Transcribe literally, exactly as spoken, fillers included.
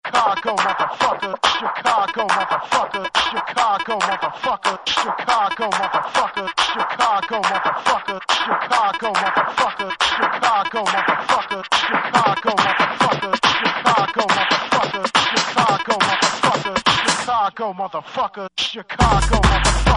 Chicago, motherfucker, Chicago, motherfucker, Chicago, motherfucker, Chicago, motherfucker, Chicago, motherfucker, Chicago, motherfucker, Chicago, motherfucker, Chicago, motherfucker, Chicago, motherfucker, Chicago, motherfucker, Chicago, motherfucker, Chicago, motherfucker.